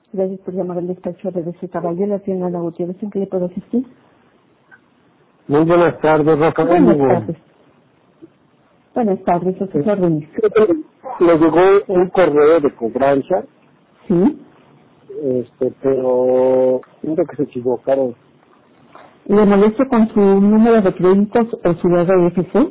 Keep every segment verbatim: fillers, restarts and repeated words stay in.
Gracias por llamar al despacho de ese caballero, la tienda Ana Gutiérrez, ¿en qué le puedo asistir? Muy buenas tardes, Rafael. Buenas Lugo. tardes. Buenas tardes, a sus órdenes. Me llegó un correo de cobranza, ¿Sí? este, pero siento que se equivocaron. ¿Le molesto con su número de créditos o su R F C?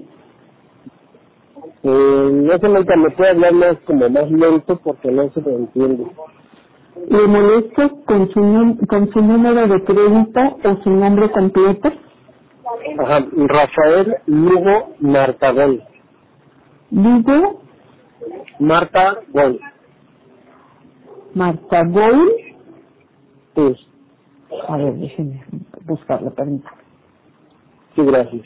Eh, no sé, Marta, me puede hablar más como más lento porque no se me entiende. ¿Le molesto con su, num- con su número de crédito o su nombre completo? Ajá, Rafael Lugo Martagón. Lugo Marta Gol. Marta Goul. Sí, A ver, déjenme buscarlo, permítame. sí, gracias.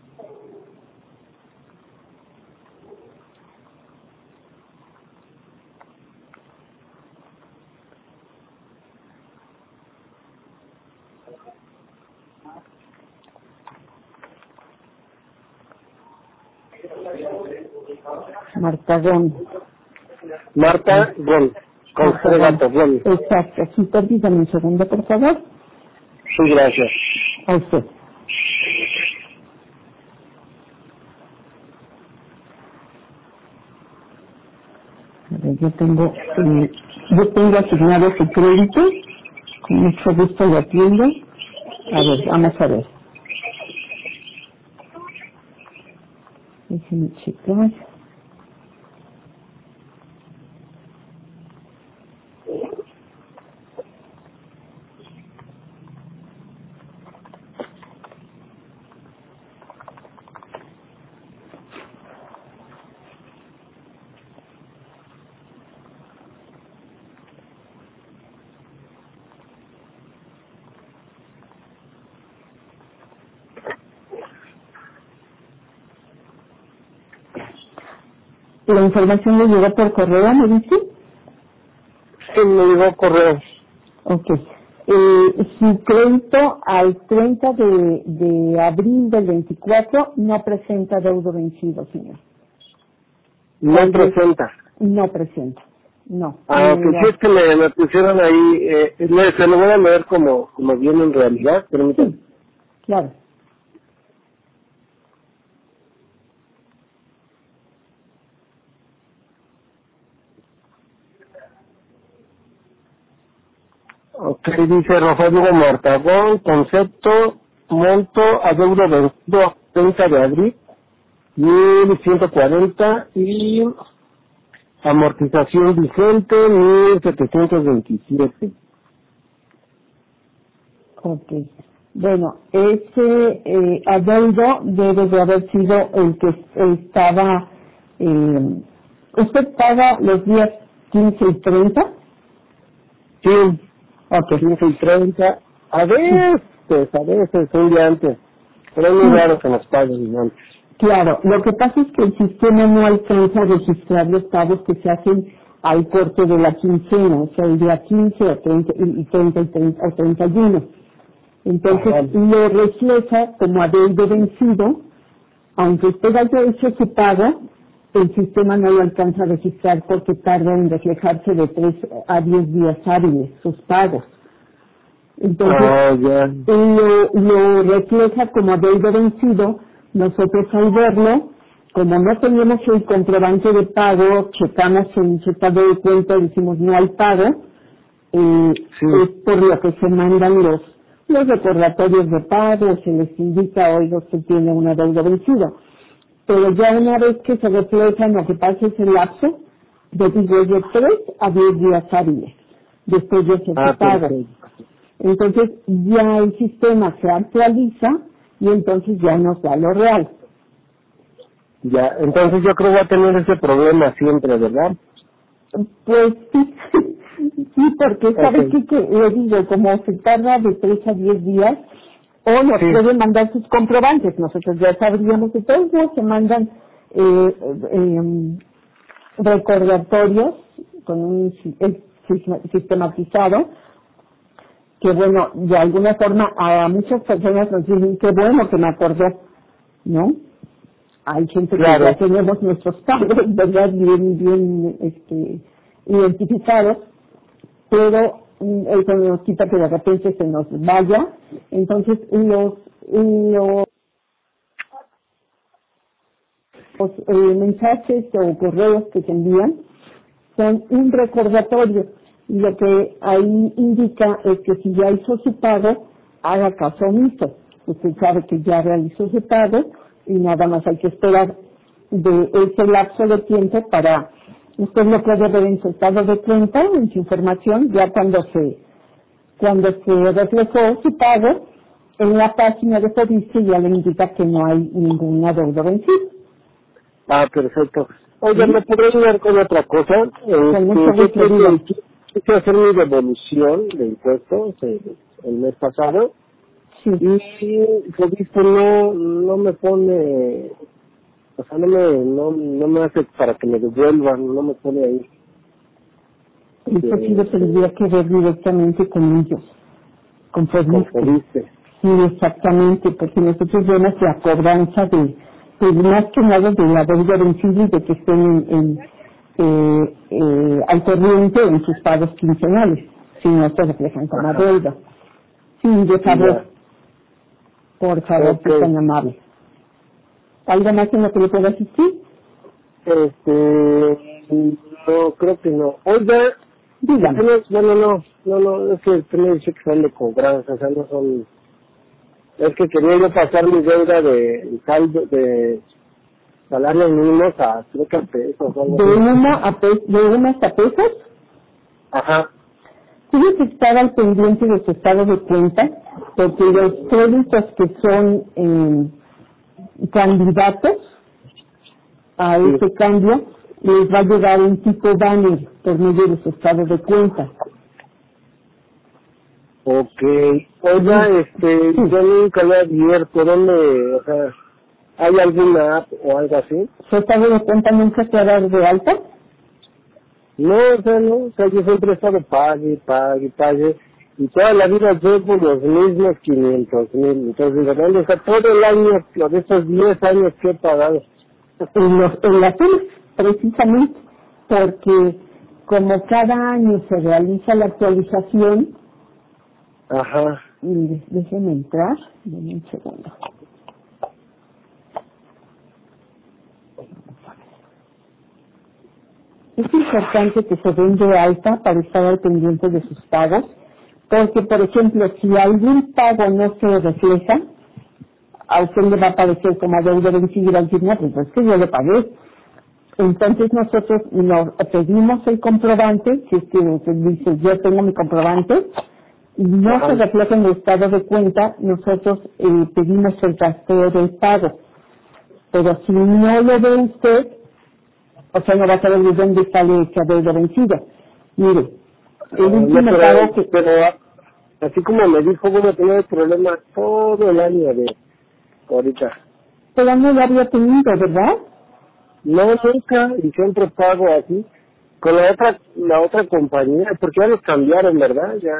Marta Gon. Marta Gol. Con Marta C de Gon. gato, Gol. Exacto. Sí, permítame un segundo, por favor. Sí, gracias. A usted. A ver, yo tengo, eh, yo tengo asignado su crédito. Con mucho gusto lo atiendo. A ver, vamos a ver. Déjenme checar. La información le llegó por correo, ¿me dice? Sí, me llegó correo. Ok. Eh, su crédito al treinta de, de abril del veinticuatro no presenta deudo vencido, señor. No Tal vez presenta. no presenta. No. Ah, que sí Mira, es que me, me pusieron ahí, eh, le- se lo voy a leer como, como viene en realidad, permítanme. sí, claro. Ok, dice Rafael Hugo Martagón, concepto, monto, adeudo vencido treinta de abril, mil ciento cuarenta y amortización vigente, mil setecientos veintisiete. Ok. Bueno, ese eh, adeudo debe de haber sido el que estaba... Eh, ¿Usted paga los días quince y treinta? Sí, Ok. quince y treinta, a veces, a veces, un día antes, pero es muy Sí, raro que nos paguen antes. claro. Lo que pasa es que el sistema no alcanza a registrar los pagos que se hacen al corte de la quincena, o sea, el día quince o treinta y treinta y treinta o treinta y uno. Entonces Ajá. lo refleja como adeudo vencido, aunque usted haya hecho su pago, el sistema no lo alcanza a registrar porque tarda en reflejarse de tres a diez días hábiles sus pagos. Entonces, Ah, ya. lo, lo refleja como adeudo vencido. Nosotros al verlo, como no tenemos el comprobante de pago, checamos en su estado de cuenta y decimos no hay pago, eh, Sí. es por lo que se mandan los, los recordatorios de pago, se les indica, oiga, usted tiene una deuda vencida. Pero ya una vez que se reflejan lo que pasa es el lapso, de digo, de tres a diez días hábiles, después de hacer Ah, su pago. perfecto. Entonces ya el sistema se actualiza y entonces ya nos da lo real. Ya, entonces yo creo que va a tener ese problema siempre, ¿verdad? Pues sí, sí, porque ¿sabes Ok. qué? Que le digo, como se tarda de tres a diez días, o nos Sí. pueden mandar sus comprobantes, nosotros ya sabríamos que todos días se mandan eh, eh, recordatorios con un si- eh, sis- sistematizado, que bueno, de alguna forma a muchas personas nos dicen que bueno que me acordó, ¿no? Hay gente que Claro. ya tenemos nuestros pagos, ¿verdad? Bien, bien, este, identificados, pero eso nos quita que de repente se nos vaya. Entonces, los, los, los eh, mensajes o correos que se envían son un recordatorio. Y lo que ahí indica es que si ya hizo su pago, haga caso omiso. Usted sabe que ya realizó su pago y nada más hay que esperar de ese lapso de tiempo para, usted lo puede ver en su estado de cuenta, en su información, ya cuando se, cuando se reflejó su pago, en la página de Fobiste ya le indica que no hay ninguna deuda vencida. Ah, perfecto. Oye, ¿Sí? ¿me podrías ayudar con otra cosa? Con mucho Este, gusto, yo diga. quise quise hacer mi devolución de impuestos el, el mes pasado Sí. y Fobiste no, no me pone, o sea, no me, no, no me hace para que me devuelvan, no me pone ahí. Eso sí lo Eh, tendría que ver directamente con ellos, con con Fobiste. Fobiste. Sí, exactamente, porque nosotros vemos la cobranza de, de más que nada de la deuda vencida y de que estén en, en, eh, eh, al corriente en sus pagos quincenales, si no se reflejan como Ajá. deuda. Sí, de favor, Ya. por favor, Ok. que tan amable. ¿Algo más en lo que le pueda asistir? Este, no, creo que no. Oiga, Dígame. apenas, bueno, no, no, no, es que usted me dice que son de cobranza, o sea, no son, es que quería yo pasar mi deuda de saldo, de salarios mínimos a, creo que a pesos o algo De así. una a pe- de una hasta pesos, Ajá, tiene que estar al pendiente de su estado de cuenta, porque los créditos que son eh, candidatos a sí, ese cambio, les va a llegar un tipo banner por medio de su estado de cuenta. ok. Oiga, Sí. este, Sí. yo nunca lo he abierto, ¿dónde, o sea, hay alguna app o algo así? ¿Su estado de cuenta nunca se ha dado de alta? No, o sea, no, o sea, yo siempre he estado pague, pague, pague, y toda la vida llevo los mismos quinientos mil, entonces digo, ¿dónde está todo el año, los de esos diez años que he pagado? En, los, en la zona, precisamente, porque como cada año se realiza la actualización, Ajá, y déjenme entrar, denme un segundo. Es importante que se den de alta para estar al pendiente de sus pagos, porque, por ejemplo, si algún pago no se refleja, a usted le va a aparecer como deuda vencida y va a decir, no, pues es que yo le pagué. Entonces nosotros nos pedimos el comprobante, si es que usted dice, yo tengo mi comprobante, y no ajá. se refleja en el estado de cuenta, nosotros eh, pedimos el rastreo del pago. Pero si no lo ve usted, o sea, no va a saber de dónde sale esa deuda vencida. Mire, el Ah, no, último pero, pago que... pero a- así como me dijo, voy a tener problemas todo el año de ahorita. Pero no lo había tenido, ¿verdad? No, nunca, y siempre pago así. Con la otra, la otra compañía, porque ya los cambiaron, ¿verdad? Ya.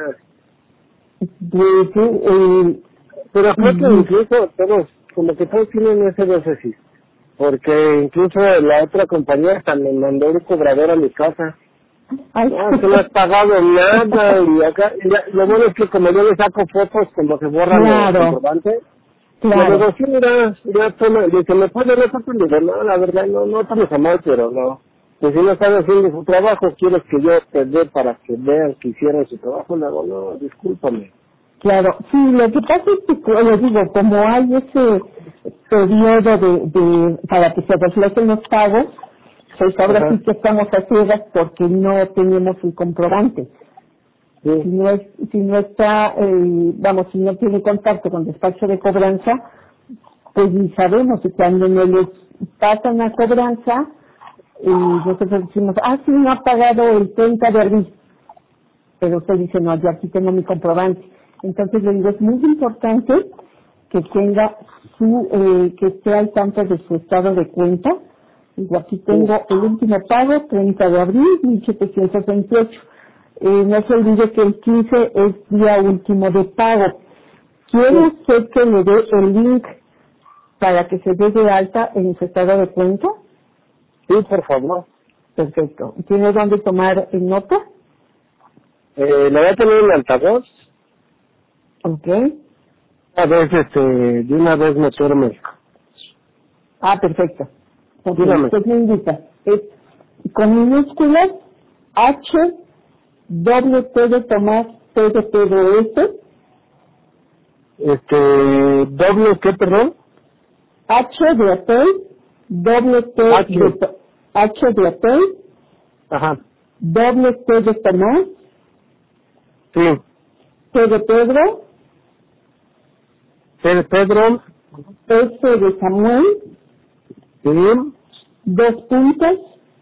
Pues, eh, Pero creo que eh, incluso todos, como que todos tienen ese déficit. Porque incluso la otra compañía hasta me mandó un cobrador a mi casa. ay, No, es que no has pagado nada. Y acá, y ya- lo bueno es que como yo le saco fotos, como se borran los claro, comprobantes. Le claro. digo, sí, mira, ya toma. Dice, ¿me puede dar fotos? Le digo, no, la verdad, no, no estamos a mal, pero no. Pues si no están haciendo su trabajo, quieres que yo te dé para que vean que hicieron su trabajo. Le digo, no, discúlpame. Claro, sí, lo que pasa es que, como les digo, como hay ese periodo de, de para que se reflejen los pagos, pues ahora Ajá, sí que estamos a ciegas porque no tenemos el comprobante. Si sí, no es, si no está, eh, vamos, si no tiene contacto con despacho de cobranza, pues ni sabemos. Y cuando nos les pasan la cobranza, y nosotros decimos, ah, sí, no ha pagado el treinta de abril. Pero usted dice, no, yo aquí tengo mi comprobante. Entonces le digo, es muy importante que tenga su, eh, que esté al tanto de su estado de cuenta. Digo, aquí sí. tengo el último pago, treinta de abril, mil setecientos veintiocho. Eh, no se olvide que el quince es día último de pago. ¿Quiere Sí, usted que le dé el link para que se dé de alta en su estado de cuenta? sí, por favor. Perfecto. ¿Tiene dónde tomar nota? Eh, la voy a tener en altavoz. Ok. A veces, este, de una vez meterme. Ah, perfecto. Ok, Dígame. usted me indica. Es con minúsculas H, doble T de Tomás, T de Pedro S, Este, doble, ¿qué, perdón? H de hotel, doble T H. de to- H de hotel, Ajá, doble T de Tomás, sí. T de Pedro, P de Pedro, S de Samuel, sí. dos puntos,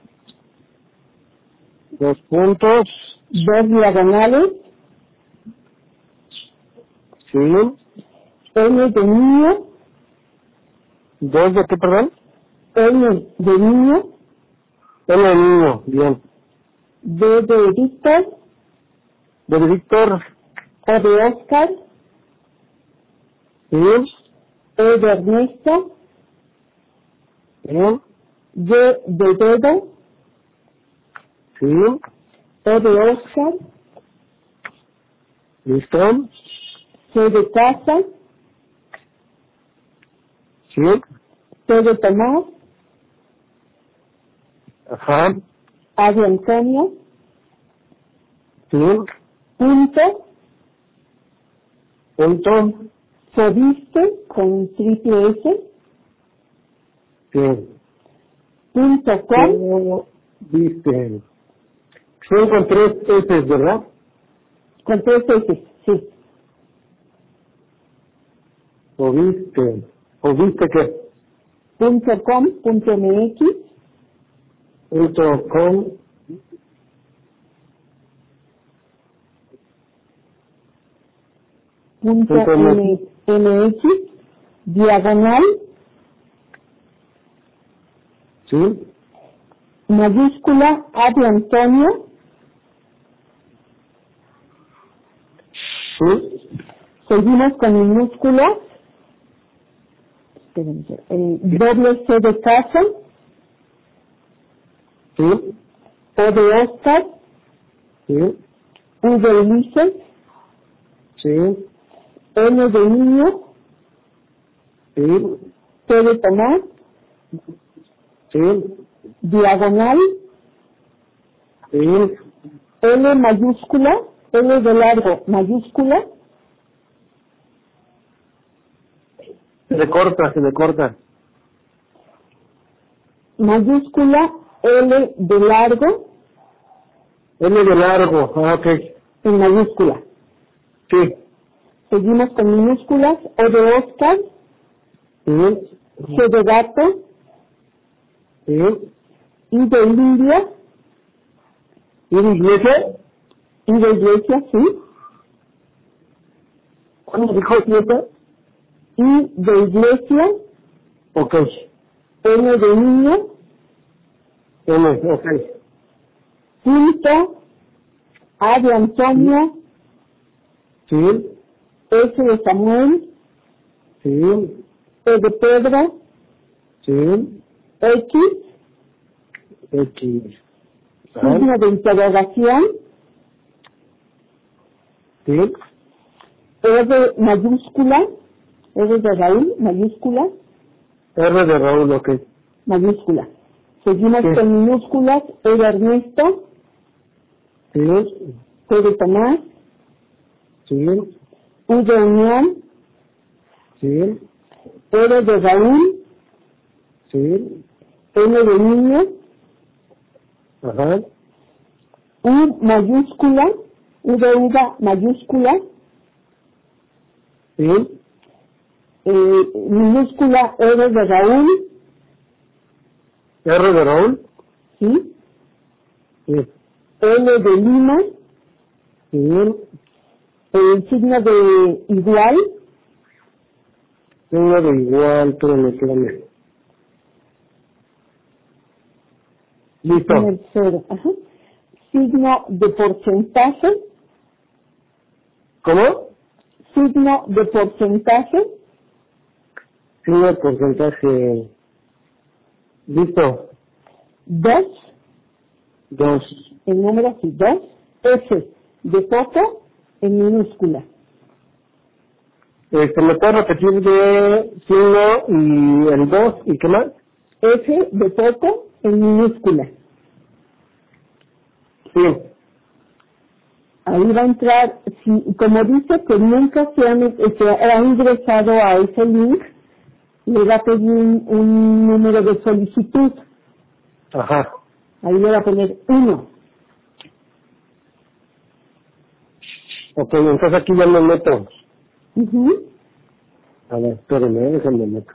Dos puntos, dos diagonales, sí. N de niño, Dos de qué, perdón? N de niño, N de niño, bien. D de Víctor, De Víctor, O de Oscar, sí. E de Ernesto, Bien, D de dedo, sí. O de Oscar, Listo, C de casa, sí. T de Tomás, Ajá, A de Antonio, sí. punto, Punto, Fobiste con triple S, sí. punto com, ¿Cómo viste? Son con tres S, ¿verdad? con tres S, sí, ¿O viste? ¿O viste qué? punto com, punto mx, Punto com, punto punto M- mx, diagonal, sí. mayúscula A de Antonio, Sí, seguimos con minúsculas, espérenme, el doble C de casa, sí, O de Oscar, sí, U de Ulises, sí, N de niño, sí, T de Tomás, sí, diagonal, sí. L mayúscula, L de largo mayúscula, Se le corta, se le corta. mayúscula, L de largo L de largo, ah, ok. en mayúscula. Sí, Seguimos con minúsculas, O de Oscar, sí, G de gato, sí. I de India, ¿Y de iglesia? I de iglesia, sí, ¿Cuándo dijo siete? I de iglesia, Ok. N de niño, M, ok. punto, A de Antonio, Sí, S de Samuel, sí, P de Pedro, sí. X, X. signo de interrogación, Sí, R mayúscula, R de Raúl, mayúscula, R de Raúl, ok. mayúscula. Seguimos Sí. con minúsculas, E de Ernesto, Sí, T de Tomás, sí, U de Unión, sí, R de Raúl, sí. N de niño, Ajá, U mayúscula, U de uva mayúscula, sí, eh, minúscula R de Raúl, R de Raúl, ¿sí? sí, L de Lima, sí, el signo de igual, signo de igual, espérame, espérame. Listo. en el cero, ajá. Signo de porcentaje, ¿Cómo? signo de porcentaje, Signo de porcentaje. Listo. dos, Dos. el número así, dos, F de foco en minúscula. Este, ¿me puedo repetir de signo y el dos y qué más? F de foco en minúscula. Sí. Ahí va a entrar, si, como dice que nunca se ha, se ha ingresado a ese link, le va a pedir un, un número de solicitud. Ajá. Ahí le va a poner uno. Ok, entonces aquí ya me meto. Uh-huh. A ver, espérenme, déjenme meto.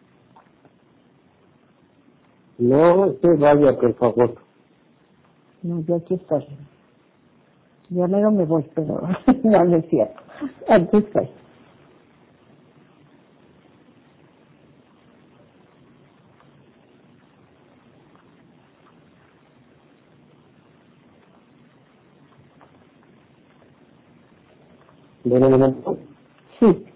No se vaya, por favor. No, yo aquí estoy. Ya luego me voy, pero no, no es cierto. Aquí estoy. Bueno, un momento. Sí.